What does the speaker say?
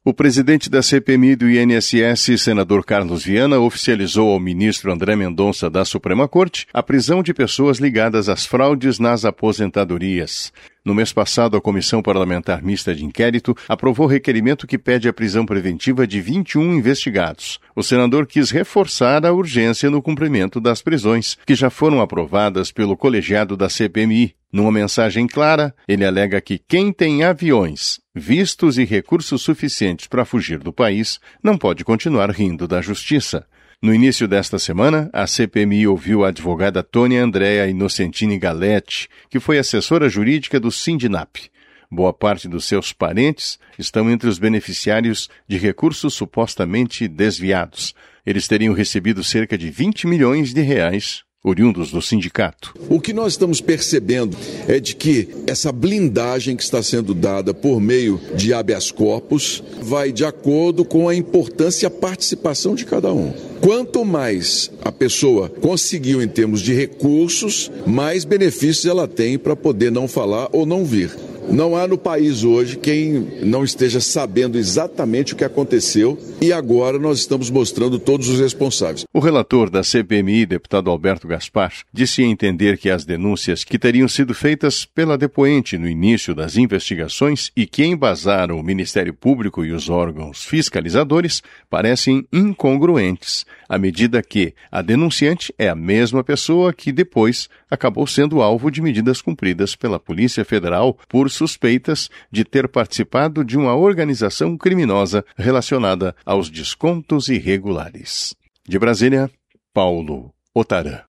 O presidente da CPMI do INSS, senador Carlos Viana, oficializou ao ministro André Mendonça da Suprema Corte a prisão de pessoas ligadas às fraudes nas aposentadorias. No mês passado, a Comissão Parlamentar Mista de Inquérito aprovou requerimento que pede a prisão preventiva de 21 investigados. O senador quis reforçar a urgência no cumprimento das prisões, que já foram aprovadas pelo colegiado da CPMI. Numa mensagem clara, ele alega que quem tem aviões, vistos e recursos suficientes para fugir do país não pode continuar rindo da justiça. No início desta semana, a CPMI ouviu a advogada Tônia Andréa Inocentini Galetti, que foi assessora jurídica do Sindinap. Boa parte dos seus parentes estão entre os beneficiários de recursos supostamente desviados. Eles teriam recebido cerca de 20 milhões de reais oriundos do sindicato. O que nós estamos percebendo é de que essa blindagem que está sendo dada por meio de habeas corpus vai de acordo com a importância e a participação de cada um. Quanto mais a pessoa conseguiu em termos de recursos, mais benefícios ela tem para poder não falar ou não vir. Não há no país hoje quem não esteja sabendo exatamente o que aconteceu e agora nós estamos mostrando todos os responsáveis. O relator da CPMI, deputado Alberto Gaspar, disse entender que as denúncias que teriam sido feitas pela depoente no início das investigações e que embasaram o Ministério Público e os órgãos fiscalizadores parecem incongruentes, à medida que a denunciante é a mesma pessoa que depois acabou sendo alvo de medidas cumpridas pela Polícia Federal por suspeitas de ter participado de uma organização criminosa relacionada aos descontos irregulares. De Brasília, Paulo Otarã.